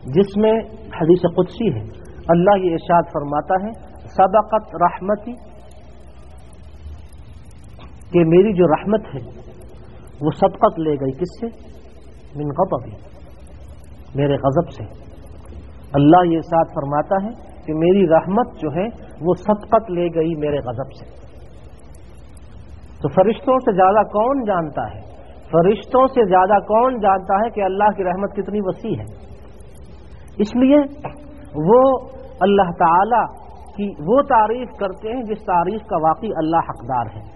جس میں حدیث قدسی ہے، اللہ یہ ارشاد فرماتا ہے سبقت رحمتی، کہ میری جو رحمت ہے وہ سبقت لے گئی کس سے؟ من غضبی، میرے غضب سے۔ اللہ یہ ارشاد فرماتا ہے کہ میری رحمت جو ہے وہ سبقت لے گئی میرے غضب سے۔ تو فرشتوں سے زیادہ کون جانتا ہے، فرشتوں سے زیادہ کون جانتا ہے کہ اللہ کی رحمت کتنی وسیع ہے؟ اس لیے وہ اللہ تعالی کی وہ تعریف کرتے ہیں جس تعریف کا واقعی اللہ حقدار ہے۔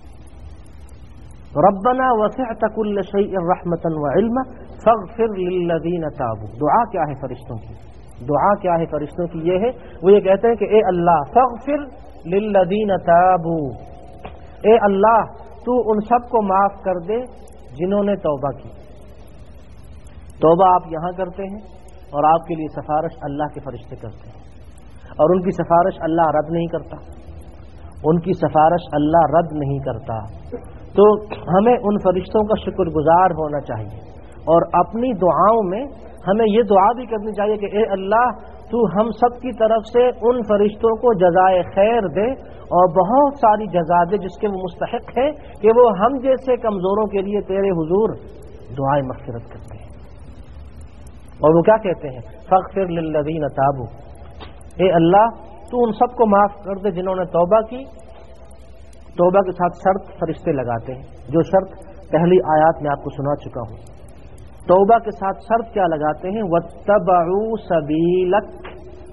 ربنا وسعت كل شيء رحمة وعلما فاغفر للذين تابوا۔ دعا کیا ہے فرشتوں کی؟ دعا کیا ہے فرشتوں کی؟ یہ ہے، وہ یہ کہتے ہیں کہ اے اللہ فاغفر للذین تابوا، اے اللہ تو ان سب کو معاف کر دے جنہوں نے توبہ کی۔ توبہ آپ یہاں کرتے ہیں اور آپ کے لیے سفارش اللہ کے فرشتے کرتے ہیں، اور ان کی سفارش اللہ رد نہیں کرتا، ان کی سفارش اللہ رد نہیں کرتا۔ تو ہمیں ان فرشتوں کا شکر گزار ہونا چاہیے، اور اپنی دعاؤں میں ہمیں یہ دعا بھی کرنی چاہیے کہ اے اللہ تو ہم سب کی طرف سے ان فرشتوں کو جزائے خیر دے اور بہت ساری جزا دے جس کے وہ مستحق ہے، کہ وہ ہم جیسے کمزوروں کے لیے تیرے حضور دعائے مغفرت کرتے ہیں۔ اور وہ کیا کہتے ہیں؟ فاغفر للذین تابوا، اے اللہ تو ان سب کو معاف کر دے جنہوں نے توبہ کی۔ توبہ کے ساتھ شرط فرشتے لگاتے ہیں، جو شرط پہلی آیات میں آپ کو سنا چکا ہوں۔ توبہ کے ساتھ شرط کیا لگاتے ہیں؟ وَاتَّبَعُوا سَبِيلَكَ،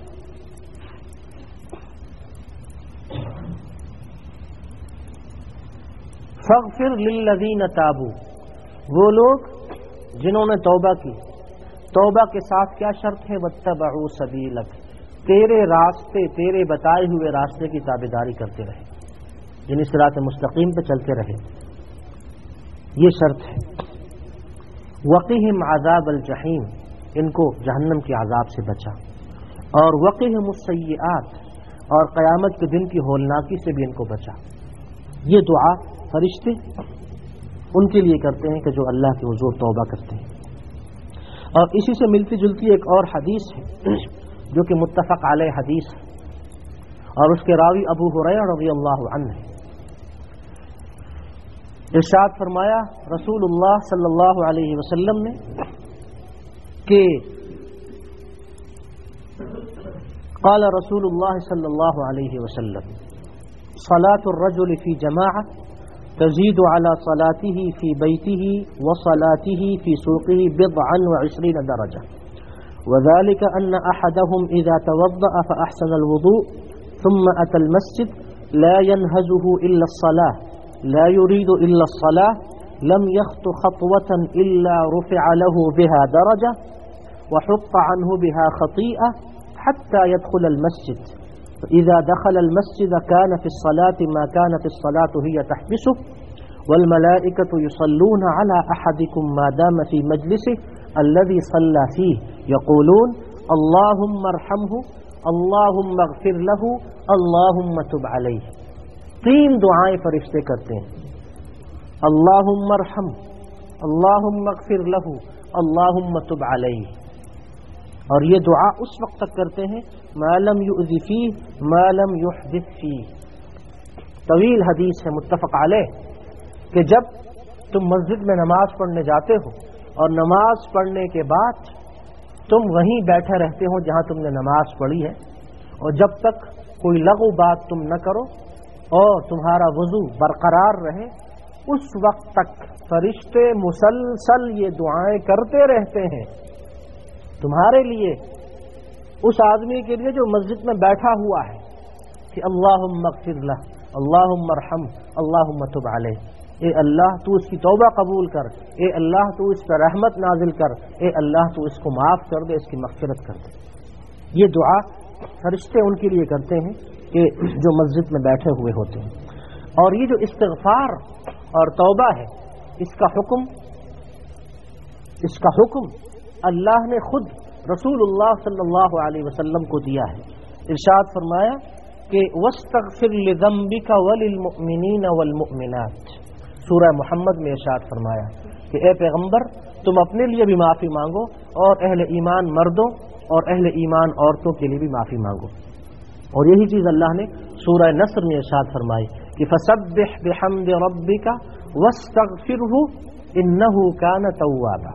فَاغْفِرْ لِلَّذِينَ تَابُوا، وہ لوگ جنہوں نے توبہ کی۔ توبہ کے ساتھ کیا شرط ہے؟ وَاتَّبَعُوا سَبِيلَكَ، تیرے راستے، تیرے بتائے ہوئے راستے کی تابعداری کرتے رہے، یعنی صراط مستقیم پہ چلتے رہے، یہ شرط ہے۔ وقیہم عذاب الجحیم، ان کو جہنم کے عذاب سے بچا، اور وقیہم السیئات، اور قیامت کے دن کی ہولناکی سے بھی ان کو بچا۔ یہ دعا فرشتے ان کے لیے کرتے ہیں کہ جو اللہ کے حضور توبہ کرتے ہیں۔ اور اسی سے ملتی جلتی ایک اور حدیث ہے جو کہ متفق علیہ حدیث ہے، اور اس کے راوی ابو ہریرہ رضی اللہ عنہ ہے۔ ارشاد فرمایا رسول اللہ صلی اللہ علیہ وسلم نے کہ قال رسول اللہ صلی اللہ علیہ وسلم صلاة الرجل في جماعة تزيد على صلاته في بيته وصلاته في سوقه 27 درجة، وذلك أن أحدهم إذا توضأ فأحسن الوضوء ثم أتى المسجد لا ينهزه إلا الصلاة لا يريد إلا الصلاة لم يخط خطوة إلا رفع له بها درجة وحط عنه بها خطيئة حتى يدخل المسجد، فإذا دخل المسجد كان في الصلاة ما كانت الصلاة هي تحبسه، والملائكة يصلون على أحدكم ما دام في مجلسه الذي صلى فيه يقولون اللهم ارحمه اللهم اغفر له اللهم تب عليه۔ تین دعائیں فرشتے کرتے ہیں، اللہم ارحم، اللہم اغفر لہ، اللہم تب علیہ۔ اور یہ دعا اس وقت تک کرتے ہیں ما لم یؤذ فیہ ما لم یحدث فیہ۔ طویل حدیث ہے متفق علیہ کہ جب تم مسجد میں نماز پڑھنے جاتے ہو اور نماز پڑھنے کے بعد تم وہیں بیٹھے رہتے ہو جہاں تم نے نماز پڑھی ہے، اور جب تک کوئی لغو بات تم نہ کرو اور تمہارا وضو برقرار رہے، اس وقت تک فرشتے مسلسل یہ دعائیں کرتے رہتے ہیں تمہارے لیے، اس آدمی کے لیے جو مسجد میں بیٹھا ہوا ہے، کہ اللہم اغفر لہ، اللہم ارحم، اللہم تب علیہ، اے اللہ تو اس کی توبہ قبول کر، اے اللہ تو اس پر رحمت نازل کر، اے اللہ تو اس کو معاف کر دے، اس کی مغفرت کر دے۔ یہ دعا فرشتے ان کے لیے کرتے ہیں کہ جو مسجد میں بیٹھے ہوئے ہوتے ہیں۔ اور یہ جو استغفار اور توبہ ہے، اس کا حکم اللہ نے خود رسول اللہ صلی اللہ علیہ وسلم کو دیا ہے۔ ارشاد فرمایا کہ وَاسْتَغْفِرْ لِذَنبِكَ وَلِلْمُؤْمِنِينَ وَالْمُؤْمِنَاتِ، سورہ محمد میں ارشاد فرمایا کہ اے پیغمبر تم اپنے لیے بھی معافی مانگو اور اہل ایمان مردوں اور اہل ایمان عورتوں کے لیے بھی معافی مانگو. اور یہی چیز اللہ نے سورہ نصر میں ارشاد فرمائی کہ فسبح بحمد ربک واستغفرہ انہ کان توابا.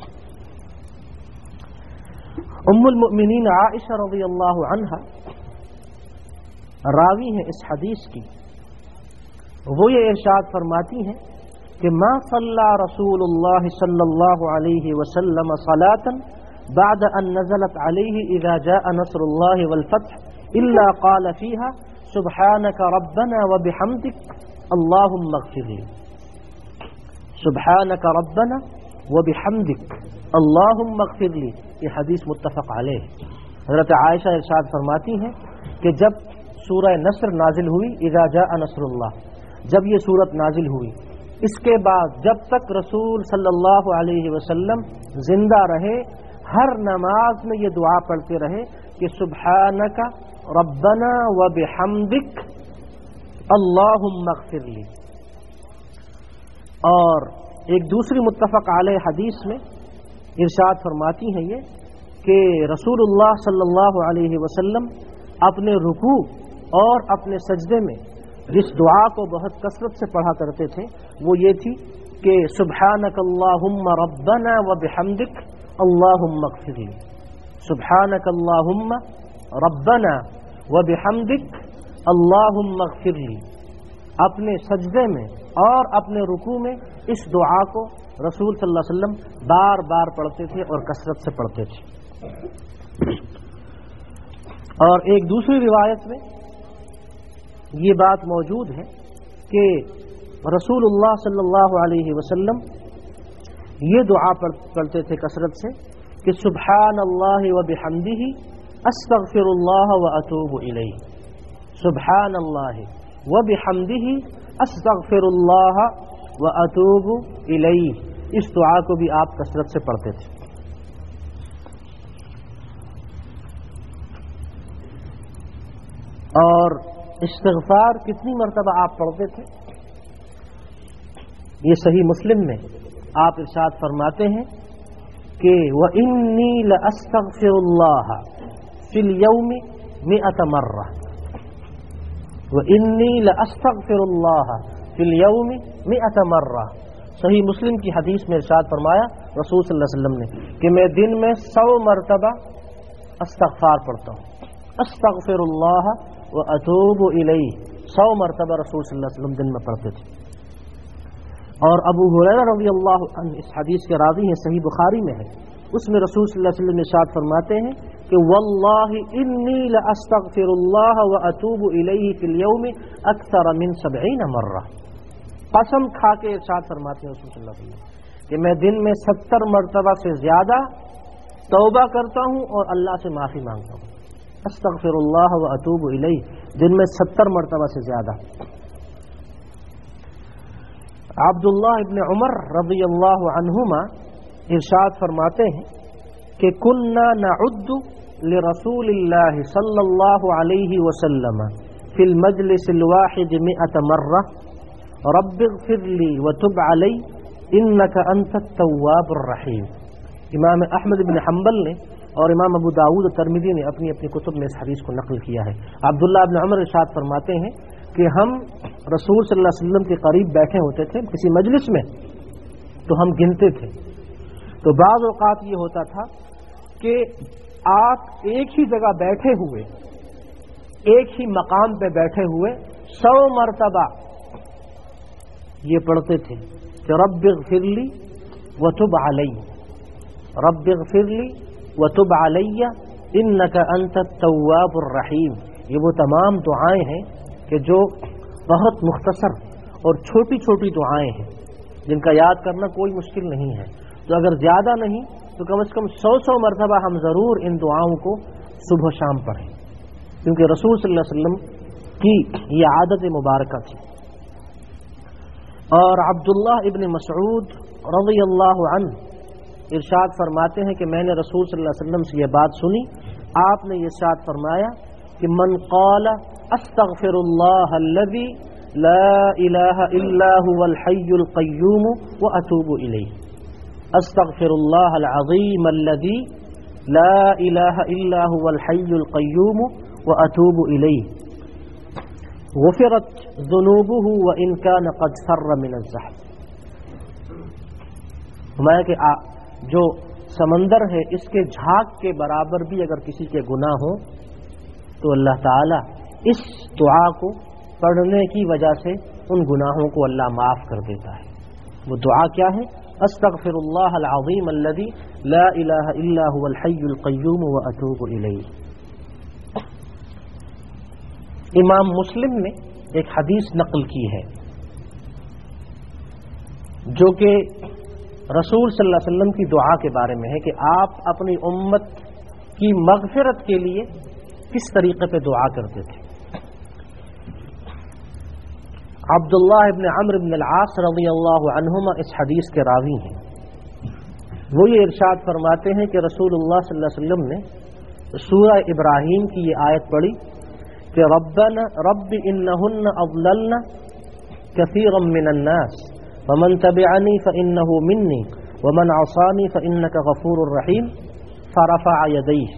ام المؤمنین عائشہ رضی اللہ عنہا راوی ہیں اس حدیث کی. وہ یہ ارشاد فرماتی ہیں کہ ما صلی رسول اللہ صلی اللہ علیہ وسلم صلاۃ بعد ان نزلت علیہ اذا جاء نصر اللہ والفتح الا قال فيها سبحانك ربنا وبحمدك اللهم اغفر لي. سبحانك ربنا وبحمدك اللهم اغفر لي. یہ حدیث متفق علیہ. حضرت عائشہ ارشاد فرماتی ہیں کہ جب سورہ نصر نازل ہوئی اذا جاء نصر اللہ، جب یہ سورت نازل ہوئی، اس کے بعد جب تک رسول صلی اللہ علیہ وسلم زندہ رہے ہر نماز میں یہ دعا پڑھتے رہے کہ سبحانک ربنا وبحمدک اللہم اغفر لی. اور ایک دوسری متفق علیہ حدیث میں ارشاد فرماتی ہیں یہ کہ رسول اللہ صلی اللہ علیہ وسلم اپنے رکوع اور اپنے سجدے میں جس دعا کو بہت کثرت سے پڑھا کرتے تھے وہ یہ تھی کہ سبحانک اللہم ربنا وبحمدک اللہم اغفر لی. سبحانک اللہم ربنا وبحمدک اللہم اغفر لی. اپنے سجدے میں اور اپنے رکوع میں اس دعا کو رسول صلی اللہ علیہ وسلم بار بار پڑھتے تھے اور کثرت سے پڑھتے تھے. اور ایک دوسری روایت میں یہ بات موجود ہے کہ رسول اللہ صلی اللہ علیہ وسلم یہ دعا پڑھتے تھے کثرت سے کہ سبحان اللہ وبحمدہ استغفر اللہ واتوب الیہ. سبحان اللہ وبحمدہ استغفر اللہ واتوب الیہ. اس دعا کو بھی آپ کثرت سے پڑھتے تھے. اور استغفار کتنی مرتبہ آپ پڑھتے تھے؟ یہ صحیح مسلم میں آپ ارشاد فرماتے ہیں کہ وَإِنِّي لَأَسْتَغْفِرُ اللَّهَ فِي الْيَوْمِ 100 مرة. وَإِنِّي لَأَسْتَغْفِرُ اللَّهَ فِي الْيَوْمِ 100 مرة. صحیح مسلم کی حدیث میں ارشاد فرمایا رسول صلی اللہ علیہ وسلم نے کہ میں دن میں 100 مرتبہ استغفار پڑھتا ہوں. استغفر اللہ واتوب الیہ 100 مرتبہ رسول صلی اللہ علیہ وسلم دن میں پڑھتے تھے. اور ابو ہریرہ رضی اللہ عنہ اس حدیث کے راوی ہیں، صحیح بخاری میں ہے. اس میں رسول صلی اللہ علیہ وسلم ارشاد فرماتے ہیں کہ واللہ انی لاستغفر اللہ واتوب الیہ فی اليوم اکثر من 70 مرہ. قسم کھا کے ارشاد فرماتے ہیں رسول صلی اللہ علیہ وسلم کہ میں دن میں 70 مرتبہ سے زیادہ توبہ کرتا ہوں اور اللہ سے معافی مانگتا ہوں. استغفر اللہ واتوب الیہ دن میں 70 مرتبہ سے زیادہ. عبداللہ ابن عمر رضی اللہ عنہما ارشاد فرماتے ہیں کہ کننا نعد لرسول اللہ صلی اللہ علیہ وسلم فی المجلس الواحد 100 مرہ رب اغفر لی وتب علی انک انت التواب الرحیم. امام احمد بن حنبل نے اور امام ابو داؤد اور ترمذی نے اپنی اپنی کتب میں اس حدیث کو نقل کیا ہے. عبداللہ ابن عمر ارشاد فرماتے ہیں کہ ہم رسول صلی اللہ علیہ وسلم کے قریب بیٹھے ہوتے تھے کسی مجلس میں تو ہم گنتے تھے. تو بعض اوقات یہ ہوتا تھا کہ آپ ایک ہی جگہ بیٹھے ہوئے ایک ہی مقام پہ بیٹھے ہوئے 100 مرتبہ یہ پڑھتے تھے کہ رب اغفر لی وتب علی، رب اغفر لی وتب علی انک انت التواب الرحیم. یہ وہ تمام دعائیں ہیں کہ جو بہت مختصر اور چھوٹی چھوٹی دعائیں ہیں جن کا یاد کرنا کوئی مشکل نہیں ہے. تو اگر زیادہ نہیں تو کم از کم 100 مرتبہ ہم ضرور ان دعاؤں کو صبح و شام پڑھیں، کیونکہ رسول صلی اللہ علیہ وسلم کی یہ عادت مبارکہ تھی. اور عبداللہ ابن مسعود رضی اللہ عنہ ارشاد فرماتے ہیں کہ میں نے رسول صلی اللہ علیہ وسلم سے یہ بات سنی. آپ نے یہ ارشاد فرمایا کہ من قال استغفر اللہ الذی لا الہ الا هو الحی القیوم واتوب الیہ. استغفر العظیم الذی لا الہ الا هو الحی القیوم واتوب الیہ غفرت ذنوبہ وان کان قد فر من الزحف۔ فرمایا کہ جو سمندر ہے اس کے جھاگ کے برابر بھی اگر کسی کے گناہ ہوں تو اللہ تعالی اس دعا کو پڑھنے کی وجہ سے ان گناہوں کو اللہ معاف کر دیتا ہے۔ وہ دعا کیا ہے؟ استغفر اللہ العظیم الذی لا الہ الا هو الحی القیوم واتوب الیہ۔ امام مسلم نے ایک حدیث نقل کی ہے جو کہ رسول صلی اللہ علیہ وسلم کی دعا کے بارے میں ہے کہ آپ اپنی امت کی مغفرت کے لیے کس طریقے پہ دعا کرتے تھے۔ عبداللہ ابن عمرو بن العاص رضی اللہ عنہما اس حدیث کے راوی ہیں۔ وہ یہ ارشاد فرماتے ہیں کہ رسول اللہ صلی اللہ علیہ وسلم نے سورہ ابراہیم کی یہ آیت پڑھی کہ ربنا رب انہن اضللن کثیرا من الناس ومن تبعنی فانہ منی ومن عصانی فانک غفور رحیم فرفع یدیہ۔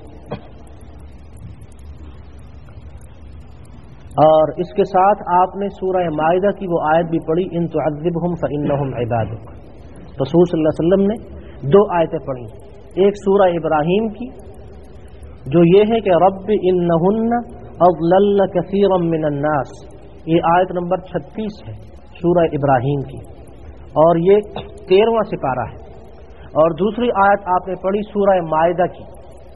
اور اس کے ساتھ آپ نے سورہ مائدہ کی وہ آیت بھی پڑھی ان تعذبہم فانہم عبادک۔ رسول صلی اللہ علیہ وسلم نے دو آیتیں پڑھی، ایک سورہ ابراہیم کی جو یہ ہے کہ رب انہن اضللن کثیرا من الناس، یہ آیت نمبر 36 ہے سورہ ابراہیم کی، اور یہ 13واں سپارہ ہے۔ اور دوسری آیت آپ نے پڑھی سورہ مائدہ کی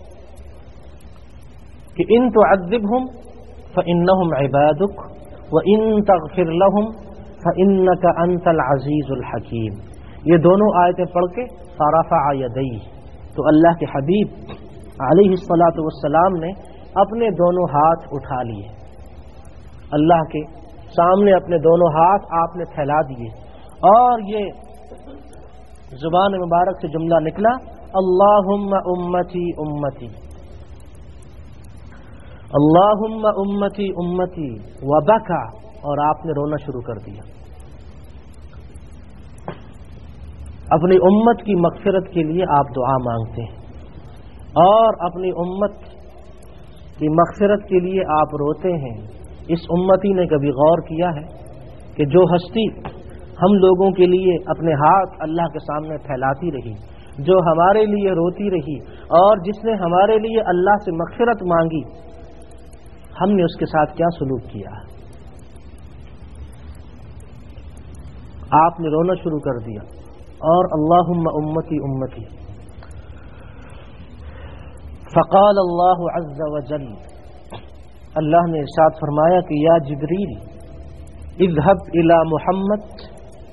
کہ ان تعذبہم فإنهم عبادك وإن تغفر لهم فإنك أنت العزيز الحكيم۔ یہ دونوں آیتیں پڑھ کے فرفع یدیہ، تو اللہ کے حبیب علیہ الصلاۃ والسلام نے اپنے دونوں ہاتھ اٹھا لیے، اللہ کے سامنے اپنے دونوں ہاتھ آپ نے پھیلا دیے، اور یہ زبان مبارک سے جملہ نکلا اللہم امتی امتی، اللہم امتی امتی وبکا، اور آپ نے رونا شروع کر دیا۔ اپنی امت کی مغفرت کے لیے آپ دعا مانگتے ہیں اور اپنی امت کی مغفرت کے لیے آپ روتے ہیں۔ اس امتی نے کبھی غور کیا ہے کہ جو ہستی ہم لوگوں کے لیے اپنے ہاتھ اللہ کے سامنے پھیلاتی رہی، جو ہمارے لیے روتی رہی، اور جس نے ہمارے لیے اللہ سے مغفرت مانگی، ہم نے اس کے ساتھ کیا سلوک کیا؟ آپ نے رونا شروع کر دیا اور اللہم امتی امتی۔ فقال اللہ عز وجل، اللہ نے ارشاد فرمایا کہ یا جبریل اذهب الى محمد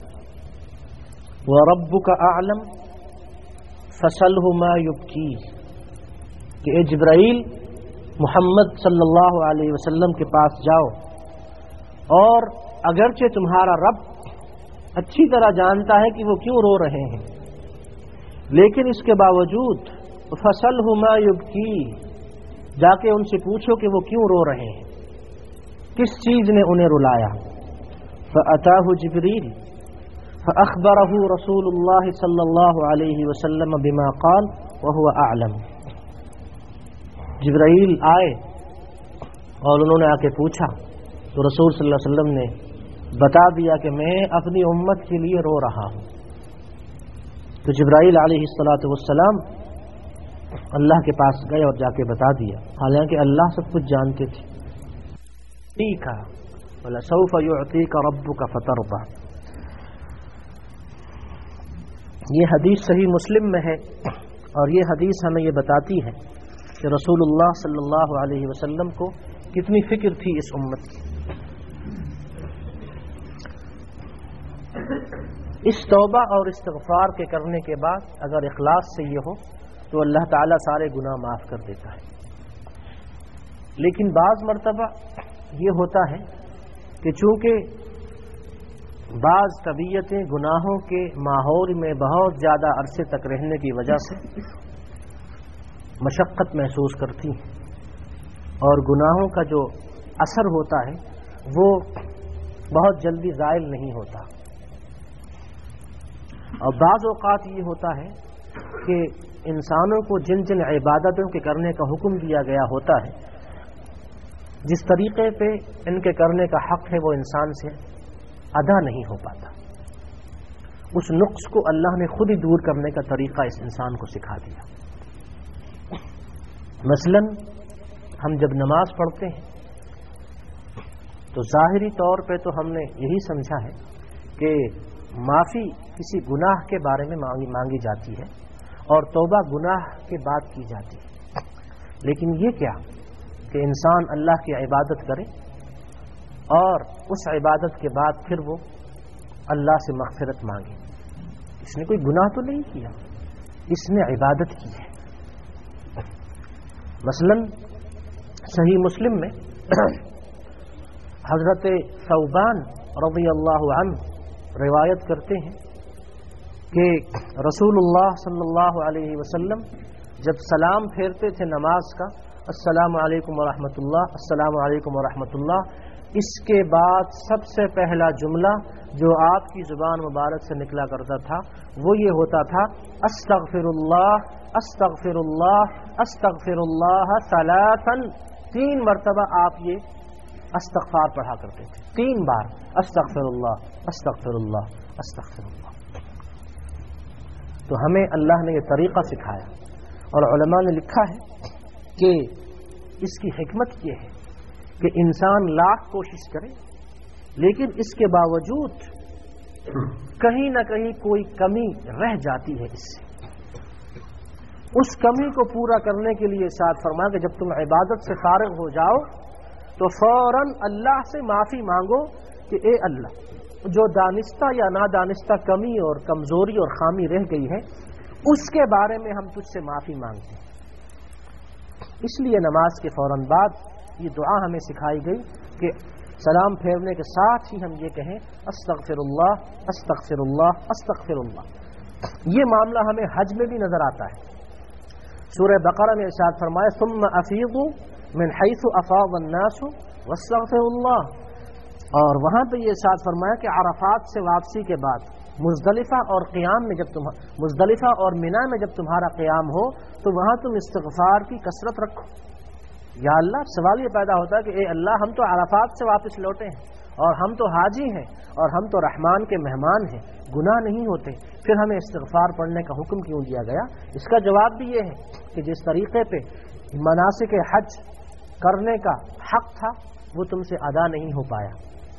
وربک اعلم فسلہ ما یبکی، کہ اے جبرائیل محمد صلی اللہ علیہ وسلم کے پاس جاؤ، اور اگرچہ تمہارا رب اچھی طرح جانتا ہے کہ وہ کیوں رو رہے ہیں، لیکن اس کے باوجود فصلہ ما یبکی، جا کے ان سے پوچھو کہ وہ کیوں رو رہے ہیں، کس چیز نے انہیں رلایا۔ فأتاہ جبریل فأخبرہ رسول اللہ صلی اللہ علیہ وسلم بما قال وهو اعلم۔ جبرائیل آئے اور انہوں نے آ کے پوچھا تو رسول صلی اللہ علیہ وسلم نے بتا دیا کہ میں اپنی امت کے لیے رو رہا ہوں۔ تو جبرائیل علیہ الصلاۃ والسلام اللہ کے پاس گئے اور جا کے بتا دیا، حالانکہ اللہ سب کچھ جانتے تھے۔ ٹھیک ہے، وَلَسَوْفَ يُعْطِيكَ رَبُّكَ فَتَرْضَىٰ۔ یہ حدیث صحیح مسلم میں ہے، اور یہ حدیث ہمیں یہ بتاتی ہے کہ رسول اللہ صلی اللہ علیہ وسلم کو کتنی فکر تھی اس امت کی۔ اس توبہ اور استغفار کے کرنے کے بعد اگر اخلاص سے یہ ہو تو اللہ تعالیٰ سارے گناہ معاف کر دیتا ہے، لیکن بعض مرتبہ یہ ہوتا ہے کہ چونکہ بعض طبیعتیں گناہوں کے ماحول میں بہت زیادہ عرصے تک رہنے کی وجہ سے مشقت محسوس کرتی ہیں، اور گناہوں کا جو اثر ہوتا ہے وہ بہت جلدی زائل نہیں ہوتا۔ اور بعض اوقات یہ ہوتا ہے کہ انسانوں کو جن جن عبادتوں کے کرنے کا حکم دیا گیا ہوتا ہے، جس طریقے پہ ان کے کرنے کا حق ہے وہ انسان سے ادا نہیں ہو پاتا، اس نقص کو اللہ نے خود ہی دور کرنے کا طریقہ اس انسان کو سکھا دیا۔ مثلا ہم جب نماز پڑھتے ہیں تو ظاہری طور پہ تو ہم نے یہی سمجھا ہے کہ معافی کسی گناہ کے بارے میں مانگی جاتی ہے اور توبہ گناہ کے بعد کی جاتی ہے، لیکن یہ کیا کہ انسان اللہ کی عبادت کرے اور اس عبادت کے بعد پھر وہ اللہ سے مغفرت مانگے۔ اس نے کوئی گناہ تو نہیں کیا، اس نے عبادت کی ہے۔ مثلا صحیح مسلم میں حضرت ثوبان رضی اللہ عنہ روایت کرتے ہیں کہ رسول اللہ صلی اللہ علیہ وسلم جب سلام پھیرتے تھے نماز کا، السلام علیکم ورحمۃ اللہ، السلام علیکم ورحمۃ اللہ، اس کے بعد سب سے پہلا جملہ جو آپ کی زبان مبارک سے نکلا کرتا تھا وہ یہ ہوتا تھا استغفر اللہ استغفر اللہ استغفر اللہ ثلاثا، 3 مرتبہ آپ یہ استغفار پڑھا کرتے تھے، 3 بار استغفر اللہ استغفر اللہ استغفر اللہ۔ تو ہمیں اللہ نے یہ طریقہ سکھایا اور علماء نے لکھا ہے کہ اس کی حکمت یہ ہے کہ انسان لاکھ کوشش کرے لیکن اس کے باوجود کہیں نہ کہیں کوئی کمی رہ جاتی ہے اس سے، اس کمی کو پورا کرنے کے لیے ارشاد فرمایا کہ جب تم عبادت سے فارغ ہو جاؤ تو فوراً اللہ سے معافی مانگو کہ اے اللہ جو دانستہ یا نادانستہ کمی اور کمزوری اور خامی رہ گئی ہے اس کے بارے میں ہم تجھ سے معافی مانگتے ہیں۔ اس لیے نماز کے فوراً بعد یہ دعا ہمیں سکھائی گئی کہ سلام پھیرنے کے ساتھ ہی ہم یہ کہیں استغفر اللہ استغفر اللہ استغفر اللہ۔ یہ معاملہ ہمیں حج میں بھی نظر آتا ہے۔ سورہ بقرہ میں ارشاد فرمایا ثم افیضوا من حیث افاض الناس واستغفر اللہ، اور وہاں پہ یہ ارشاد فرمایا کہ عرفات سے واپسی کے بعد مزدلفہ اور قیام میں مزدلفہ اور مینا میں جب تمہارا قیام ہو تو وہاں تم استغفار کی کثرت رکھو۔ یا اللہ، سوال یہ پیدا ہوتا ہے کہ اے اللہ ہم تو عرفات سے واپس لوٹے ہیں اور ہم تو حاجی ہیں اور ہم تو رحمان کے مہمان ہیں، گناہ نہیں ہوتے، پھر ہمیں استغفار پڑھنے کا حکم کیوں دیا گیا؟ اس کا جواب بھی یہ ہے کہ جس طریقے پہ مناسک حج کرنے کا حق تھا وہ تم سے ادا نہیں ہو پایا،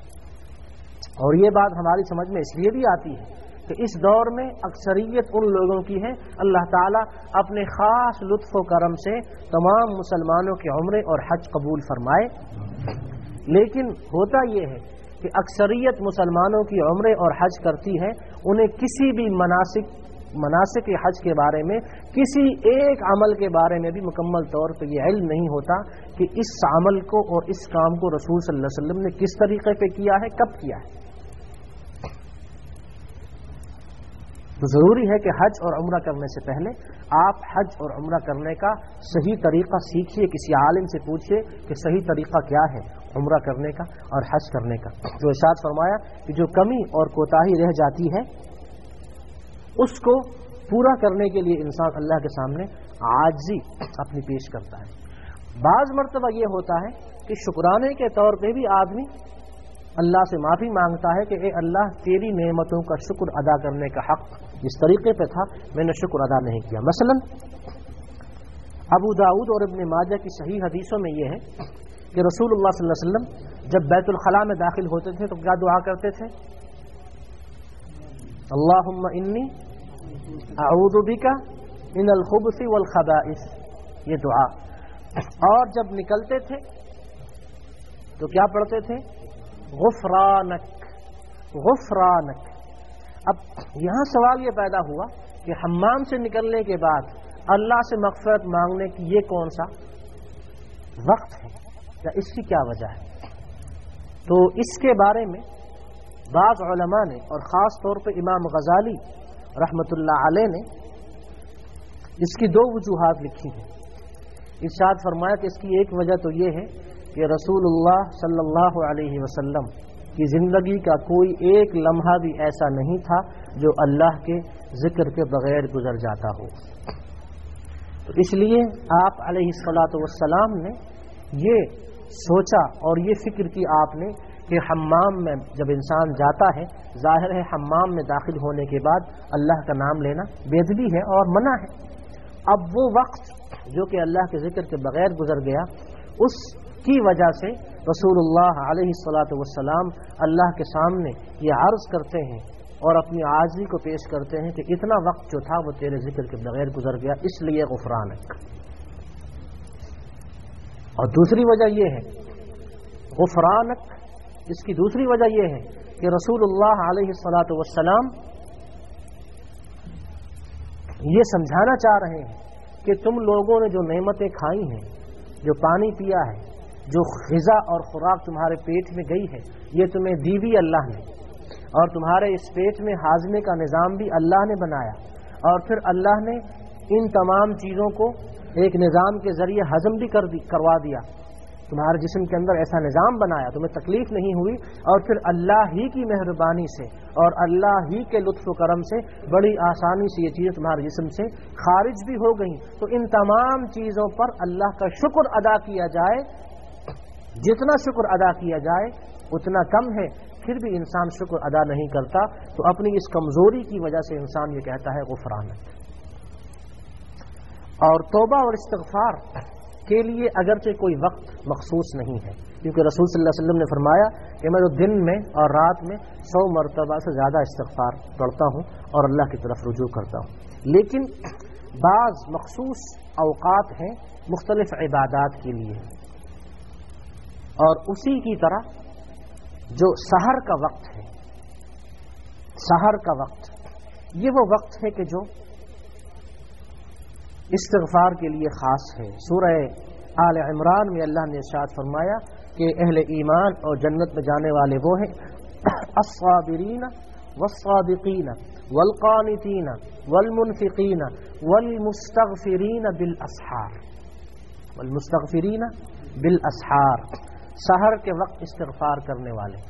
اور یہ بات ہماری سمجھ میں اس لیے بھی آتی ہے کہ اس دور میں اکثریت ان لوگوں کی ہے، اللہ تعالیٰ اپنے خاص لطف و کرم سے تمام مسلمانوں کے عمرے اور حج قبول فرمائے، لیکن ہوتا یہ ہے کہ اکثریت مسلمانوں کی عمرے اور حج کرتی ہے، انہیں کسی بھی مناسک حج کے بارے میں، کسی ایک عمل کے بارے میں بھی مکمل طور پہ یہ علم نہیں ہوتا کہ اس عمل کو اور اس کام کو رسول صلی اللہ علیہ وسلم نے کس طریقے پہ کیا ہے، کب کیا ہے۔ تو ضروری ہے کہ حج اور عمرہ کرنے سے پہلے آپ حج اور عمرہ کرنے کا صحیح طریقہ سیکھیے، کسی عالم سے پوچھیے کہ صحیح طریقہ کیا ہے عمرہ کرنے کا اور حج کرنے کا۔ جو ارشاد فرمایا کہ جو کمی اور کوتاہی رہ جاتی ہے اس کو پورا کرنے کے لیے انسان اللہ کے سامنے عاجزی اپنی پیش کرتا ہے۔ بعض مرتبہ یہ ہوتا ہے کہ شکرانے کے طور پہ بھی آدمی اللہ سے معافی مانگتا ہے کہ اے اللہ تیری نعمتوں کا شکر ادا کرنے کا حق جس طریقے پہ تھا میں نے شکر ادا نہیں کیا۔ مثلا ابو داؤد اور ابن ماجہ کی صحیح حدیثوں میں یہ ہے کہ رسول اللہ صلی اللہ علیہ وسلم جب بیت الخلاء میں داخل ہوتے تھے تو کیا دعا کرتے تھے؟ اللہم انی اعوذ بک من الخبث والخبائث، یہ دعا۔ اور جب نکلتے تھے تو کیا پڑھتے تھے؟ غفرانک غفرانک۔ اب یہاں سوال یہ پیدا ہوا کہ حمام سے نکلنے کے بعد اللہ سے مغفرت مانگنے کی یہ کون سا وقت ہے یا اس کی کیا وجہ ہے؟ تو اس کے بارے میں بعض علماء نے اور خاص طور پہ امام غزالی رحمۃ اللہ علیہ نے اس کی 2 وجوہات لکھی ہیں۔ ارشاد فرمایا کہ اس کی ایک وجہ تو یہ ہے کہ رسول اللہ صلی اللہ علیہ وسلم کہ زندگی کا کوئی ایک لمحہ بھی ایسا نہیں تھا جو اللہ کے ذکر کے بغیر گزر جاتا ہو۔ تو اس لیے آپ علیہ الصلاۃ والسلام نے یہ سوچا اور یہ فکر کی آپ نے کہ حمام میں جب انسان جاتا ہے، ظاہر ہے حمام میں داخل ہونے کے بعد اللہ کا نام لینا بے ادبی ہے اور منع ہے۔ اب وہ وقت جو کہ اللہ کے ذکر کے بغیر گزر گیا، اس کی وجہ سے رسول اللہ علیہ الصلاۃ والسلام اللہ کے سامنے یہ عرض کرتے ہیں اور اپنی عاجزی کو پیش کرتے ہیں کہ اتنا وقت جو تھا وہ تیرے ذکر کے بغیر گزر گیا، اس لیے غفرانک۔ اور دوسری وجہ یہ ہے غفرانک، اس کی دوسری وجہ یہ ہے کہ رسول اللہ علیہ الصلاۃ والسلام یہ سمجھانا چاہ رہے ہیں کہ تم لوگوں نے جو نعمتیں کھائی ہیں، جو پانی پیا ہے، جو غذا اور خوراک تمہارے پیٹ میں گئی ہے، یہ تمہیں دی بھی اللہ نے، اور تمہارے اس پیٹ میں ہاضمے کا نظام بھی اللہ نے بنایا، اور پھر اللہ نے ان تمام چیزوں کو ایک نظام کے ذریعے ہضم بھی کروا دیا، تمہارے جسم کے اندر ایسا نظام بنایا، تمہیں تکلیف نہیں ہوئی، اور پھر اللہ ہی کی مہربانی سے اور اللہ ہی کے لطف و کرم سے بڑی آسانی سے یہ چیزیں تمہارے جسم سے خارج بھی ہو گئیں۔ تو ان تمام چیزوں پر اللہ کا شکر ادا کیا جائے، جتنا شکر ادا کیا جائے اتنا کم ہے، پھر بھی انسان شکر ادا نہیں کرتا، تو اپنی اس کمزوری کی وجہ سے انسان یہ کہتا ہے غفرانک۔ اور توبہ اور استغفار کے لیے اگرچہ کوئی وقت مخصوص نہیں ہے، کیونکہ رسول صلی اللہ علیہ وسلم نے فرمایا کہ میں تو دن میں اور رات میں 100 مرتبہ سے زیادہ استغفار پڑھتا ہوں اور اللہ کی طرف رجوع کرتا ہوں، لیکن بعض مخصوص اوقات ہیں مختلف عبادات کے لیے، اور اسی کی طرح جو سحر کا وقت ہے، سحر کا وقت یہ وہ وقت ہے کہ جو استغفار کے لیے خاص ہے۔ سورہ آل عمران میں اللہ نے ارشاد فرمایا کہ اہل ایمان اور جنت میں جانے والے وہ ہیں الصابرین والصادقین والقانتین والمنفقین والمستغفرین بالاسحار، والمستغفرین بالاسحار، سحر کے وقت استغفار کرنے والے۔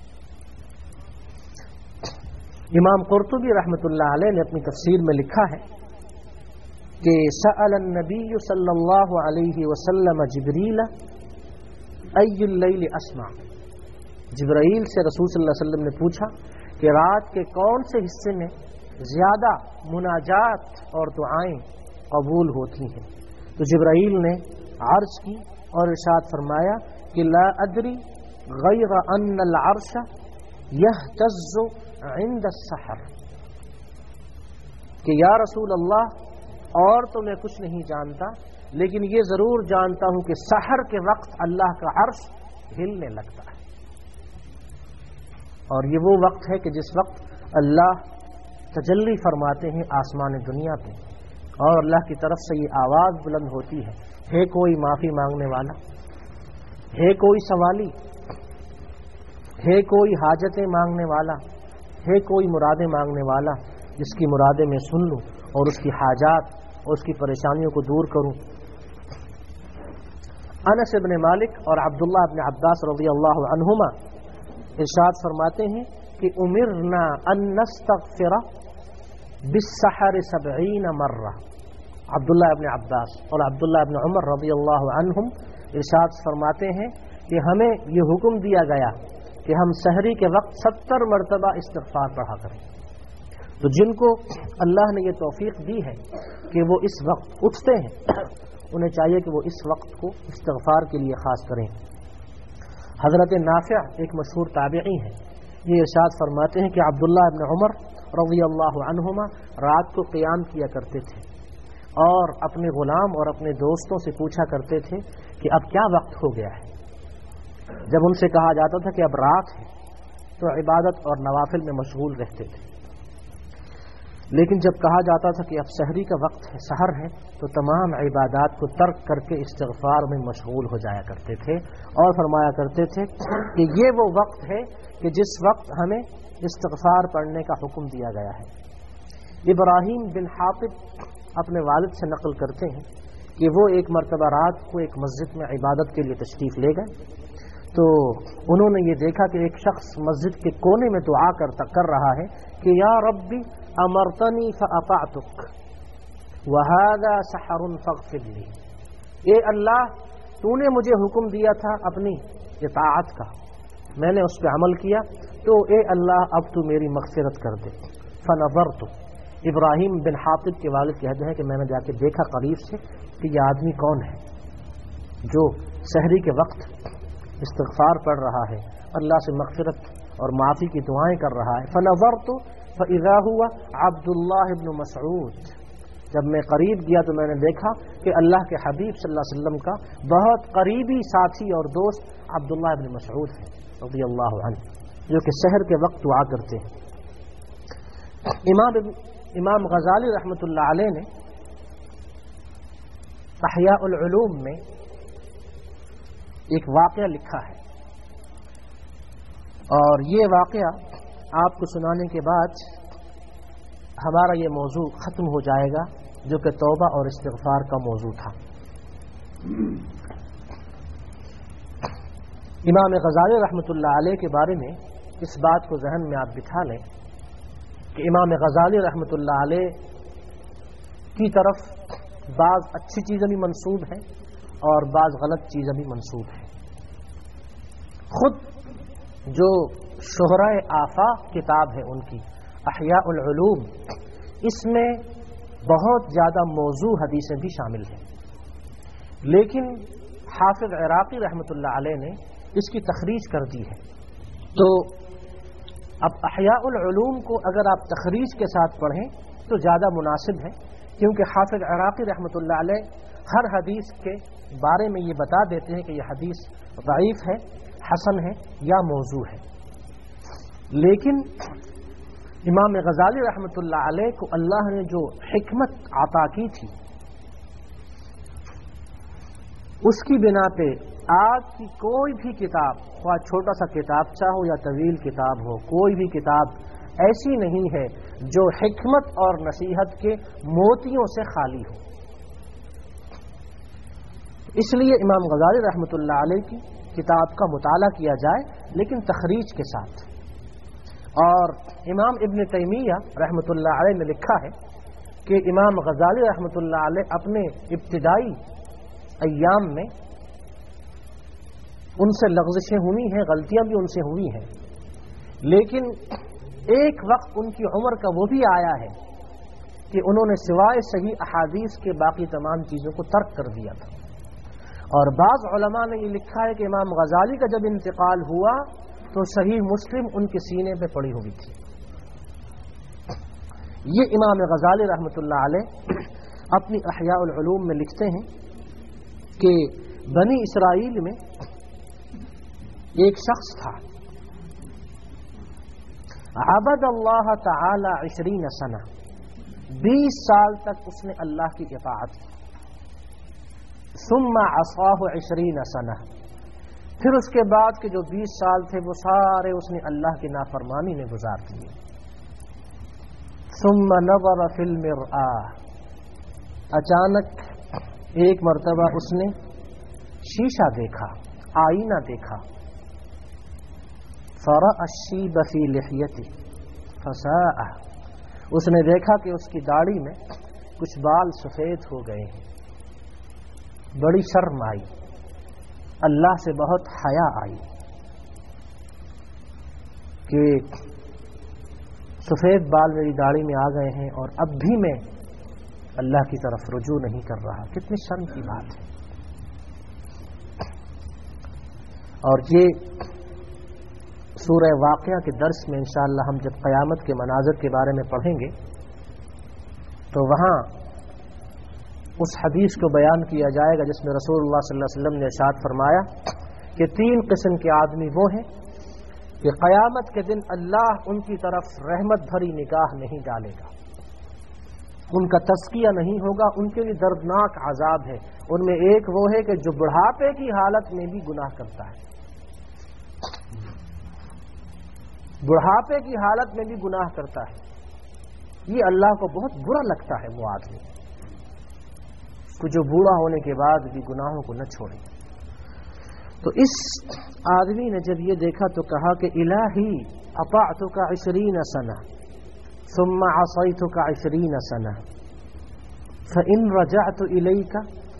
امام قرطبی رحمۃ اللہ علیہ نے اپنی تفسیر میں لکھا ہے کہ سأل النبی صلی اللہ علیہ وسلم جبریل ای اللیل اسمع، جبرائیل سے رسول صلی اللہ علیہ وسلم نے پوچھا کہ رات کے کون سے حصے میں زیادہ مناجات اور دعائیں قبول ہوتی ہیں، تو جبرائیل نے عرض کی اور ارشاد فرمایا کہ لا ادری غیر ان العرش یہتز عند السحر، کہ یا رسول اللہ اور تو میں کچھ نہیں جانتا، لیکن یہ ضرور جانتا ہوں کہ سحر کے وقت اللہ کا عرش ہلنے لگتا ہے، اور یہ وہ وقت ہے کہ جس وقت اللہ تجلی فرماتے ہیں آسمان دنیا پہ، اور اللہ کی طرف سے یہ آواز بلند ہوتی ہے کوئی معافی مانگنے والا، ہے کوئی سوالی، ہے کوئی حاجتیں مانگنے والا، ہے کوئی مرادیں مانگنے والا، جس کی مرادیں میں سن لوں اور اس کی حاجات اور اس کی پریشانیوں کو دور کروں۔ انس بن مالک اور عبداللہ بن عباس رضی اللہ عنہما ارشاد فرماتے ہیں کہ امرنا ان نستغفر بالسحر 70 مرہ، عبداللہ بن عباس اور عبداللہ بن عمر رضی اللہ عنہم ارشاد فرماتے ہیں کہ ہمیں یہ حکم دیا گیا کہ ہم سحری کے وقت 70 مرتبہ استغفار پڑھا کریں۔ تو جن کو اللہ نے یہ توفیق دی ہے کہ وہ اس وقت اٹھتے ہیں، انہیں چاہیے کہ وہ اس وقت کو استغفار کے لیے خاص کریں۔ حضرت نافع ایک مشہور تابعی ہیں، یہ ارشاد فرماتے ہیں کہ عبداللہ بن عمر رضی اللہ عنہما رات کو قیام کیا کرتے تھے اور اپنے غلام اور اپنے دوستوں سے پوچھا کرتے تھے کہ اب کیا وقت ہو گیا ہے۔ جب ان سے کہا جاتا تھا کہ اب رات ہے تو عبادت اور نوافل میں مشغول رہتے تھے، لیکن جب کہا جاتا تھا کہ اب سحری کا وقت ہے، سحر ہے، تو تمام عبادات کو ترک کر کے استغفار میں مشغول ہو جایا کرتے تھے، اور فرمایا کرتے تھے کہ یہ وہ وقت ہے کہ جس وقت ہمیں استغفار پڑھنے کا حکم دیا گیا ہے۔ ابراہیم بن حاطب اپنے والد سے نقل کرتے ہیں کہ وہ ایک مرتبہ رات کو ایک مسجد میں عبادت کے لیے تشریف لے گئے، تو انہوں نے یہ دیکھا کہ ایک شخص مسجد کے کونے میں دعا کر رہا ہے کہ یا ربی امرتنی فاطعتک وہذا سحر فاغفر لی، اے اللہ تو نے مجھے حکم دیا تھا اپنی اطاعت کا، میں نے اس پہ عمل کیا، تو اے اللہ اب تو میری مغفرت کر دے۔ فنظرت، ابراہیم بن حاطب کے والد کہتے ہیں کہ میں نے جا کے دیکھا قریب سے کہ یہ آدمی کون ہے جو سحری کے وقت استغفار پڑھ رہا ہے، اللہ سے مغفرت اور معافی کی دعائیں کر رہا ہے۔ فنظرت فاذا هو عبد اللہ بن مسعود، جب میں قریب گیا تو میں نے دیکھا کہ اللہ کے حبیب صلی اللہ علیہ وسلم کا بہت قریبی ساتھی اور دوست عبداللہ بن مسعود ہے رضی اللہ عنہ، جو کہ سحر کے وقت دعا کرتے ہیں۔ امام غزالی رحمۃ اللہ علیہ نے احیاء العلوم میں ایک واقعہ لکھا ہے، اور یہ واقعہ آپ کو سنانے کے بعد ہمارا یہ موضوع ختم ہو جائے گا جو کہ توبہ اور استغفار کا موضوع تھا۔ امام غزالی رحمۃ اللہ علیہ کے بارے میں اس بات کو ذہن میں آپ بٹھا لیں کہ امام غزالی رحمۃ اللہ علیہ کی طرف بعض اچھی چیزیں بھی منسوب ہیں اور بعض غلط چیزیں بھی منسوب ہیں۔ خود جو شہرۂ آفاق کتاب ہے ان کی احیاء العلوم، اس میں بہت زیادہ موضوع حدیثیں بھی شامل ہیں، لیکن حافظ عراقی رحمۃ اللہ علیہ نے اس کی تخریج کر دی ہے۔ تو اب احیاء العلوم کو اگر آپ تخریج کے ساتھ پڑھیں تو زیادہ مناسب ہے، کیونکہ حافظ عراقی رحمۃ اللہ علیہ ہر حدیث کے بارے میں یہ بتا دیتے ہیں کہ یہ حدیث ضعیف ہے، حسن ہے یا موضوع ہے۔ لیکن امام غزالی رحمۃ اللہ علیہ کو اللہ نے جو حکمت عطا کی تھی، اس کی بنا پہ آج کی کوئی بھی کتاب، خواہ چھوٹا سا کتابچہ ہو یا طویل کتاب ہو، کوئی بھی کتاب ایسی نہیں ہے جو حکمت اور نصیحت کے موتیوں سے خالی ہو۔ اس لیے امام غزالی رحمۃ اللہ علیہ کی کتاب کا مطالعہ کیا جائے، لیکن تخریج کے ساتھ۔ اور امام ابن تیمیہ رحمۃ اللہ علیہ نے لکھا ہے کہ امام غزالی رحمۃ اللہ علیہ اپنے ابتدائی ایام میں ان سے لغزشیں ہوئی ہیں، غلطیاں بھی ان سے ہوئی ہیں، لیکن ایک وقت ان کی عمر کا وہ بھی آیا ہے کہ انہوں نے سوائے صحیح احادیث کے باقی تمام چیزوں کو ترک کر دیا تھا۔ اور بعض علماء نے یہ لکھا ہے کہ امام غزالی کا جب انتقال ہوا تو صحیح مسلم ان کے سینے پہ پڑی ہوئی تھی۔ یہ امام غزالی رحمۃ اللہ علیہ اپنی احیاء العلوم میں لکھتے ہیں کہ بنی اسرائیل میں ایک شخص تھا، عبد اللہ تعالی 20 سنہ، 20 سال تک اس نے اللہ کی اطاعت کی، ثم عصاہ 20 سنہ، پھر اس کے بعد کے جو 20 سال تھے وہ سارے اس نے اللہ کی نافرمانی میں گزار دیے۔ ثم نظر فی المرآہ، اچانک ایک مرتبہ اس نے شیشہ دیکھا، آئینہ دیکھا، فرأى الشیب فی لحیتہ فساءہ، اس نے دیکھا کہ اس کی داڑھی میں کچھ بال سفید ہو گئے ہیں، بڑی شرم آئی، اللہ سے بہت حیا آئی کہ سفید بال میری داڑھی میں آ گئے ہیں اور اب بھی میں اللہ کی طرف رجوع نہیں کر رہا، کتنی شرم کی بات ہے۔ اور یہ سورہ واقعہ کے درس میں انشاءاللہ ہم جب قیامت کے مناظر کے بارے میں پڑھیں گے تو وہاں اس حدیث کو بیان کیا جائے گا جس میں رسول اللہ صلی اللہ علیہ وسلم نے ارشاد فرمایا کہ 3 قسم کے آدمی وہ ہیں کہ قیامت کے دن اللہ ان کی طرف رحمت بھری نگاہ نہیں ڈالے گا، ان کا تزکیہ نہیں ہوگا، ان کے لیے دردناک عذاب ہے۔ ان میں ایک وہ ہے کہ جو بڑھاپے کی حالت میں بھی گناہ کرتا ہے، بڑھاپے کی حالت میں بھی گناہ کرتا ہے، یہ اللہ کو بہت برا لگتا ہے وہ آدمی کہ جو بوڑھا ہونے کے بعد بھی گناہوں کو نہ چھوڑے۔ تو اس آدمی نے جب یہ دیکھا تو کہا کہ الہی اطعتک 20 سنہ ثم عصیتک 20 سنہ فإن رجعت الیک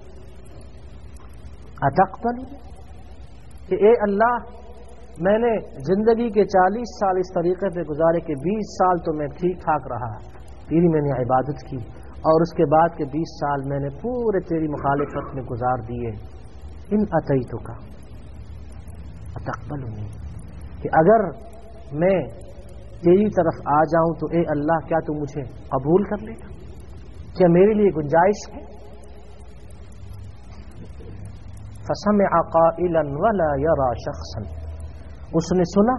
اتقبلنی، کہ اے اللہ میں نے زندگی کے 40 سال اس طریقے پہ گزارے کہ 20 سال تو میں ٹھیک ٹھاک رہا، تیری میں نے عبادت کی، اور اس کے بعد کے 20 سال میں نے پورے تیری مخالفت میں گزار دیے، ان اتیتک اتقبلنی، کہ اگر میں تیری طرف آ جاؤں تو اے اللہ کیا تو مجھے قبول کر لے گا؟ کیا میرے لیے گنجائش ہے؟ فسمع قائلا ولا يرى شخصا، اس نے سنا،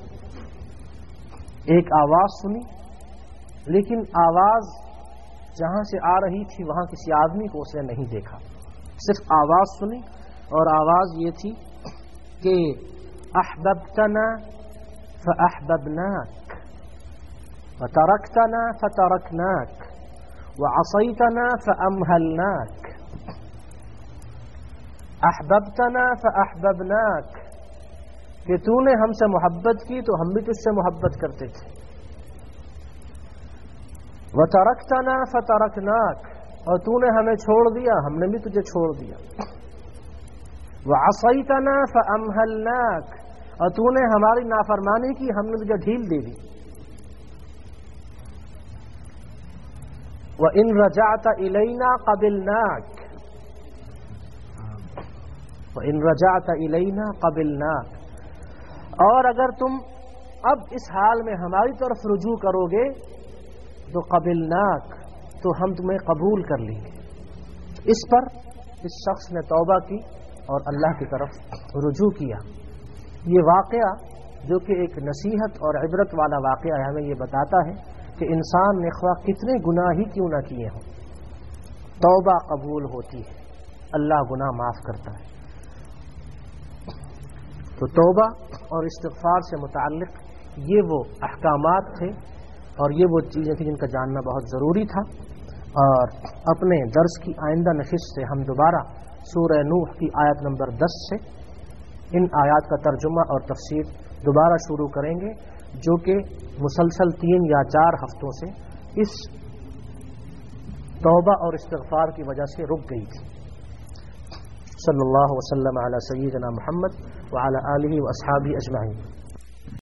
ایک آواز سنی، لیکن آواز جہاں سے آ رہی تھی وہاں کسی آدمی کو اس نے نہیں دیکھا، صرف آواز سنی، اور آواز یہ تھی کہ احببتنا فاحببناک وترکتنا فترکناک وعصیتنا فامہلناک، احببتنا فاحببناک، کہ تو نے ہم سے محبت کی تو ہم بھی تجھ سے محبت کرتے تھے، وترکتنا فترکناک، اور تو نے ہمیں چھوڑ دیا ہم نے بھی تجھے چھوڑ دیا، وعصیتنا فامہلناک، اور تو نے ہماری نافرمانی کی ہم نے تجھے ڈھیل دے دی، وَإِن رَجَعْتَ إِلَيْنَا قَبِلْنَاكَ وَإِن رَجَعْتَ إِلَيْنَا قَبِلْنَاكَ، اور اگر تم اب اس حال میں ہماری طرف رجوع کرو گے تو قبلناک، تو ہم تمہیں قبول کر لیں گے۔ اس پر اس شخص نے توبہ کی اور اللہ کی طرف رجوع کیا۔ یہ واقعہ جو کہ ایک نصیحت اور عبرت والا واقعہ ہے، ہمیں یہ بتاتا ہے کہ انسان نے خواہ کتنے گناہ ہی کیوں نہ کیے ہوں، توبہ قبول ہوتی ہے، اللہ گناہ معاف کرتا ہے۔ تو توبہ اور استغفار سے متعلق یہ وہ احکامات تھے اور یہ وہ چیزیں تھیں جن کا جاننا بہت ضروری تھا، اور اپنے درس کی آئندہ نشست سے ہم دوبارہ سورہ نوح کی آیت نمبر 10 سے ان آیات کا ترجمہ اور تفسیر دوبارہ شروع کریں گے، جو کہ مسلسل 3 یا 4 ہفتوں سے اس توبہ اور استغفار کی وجہ سے رک گئی تھی۔ صلی اللہ وسلم علی سیدنا محمد وعلی آلہ واصحابہ اجمعین۔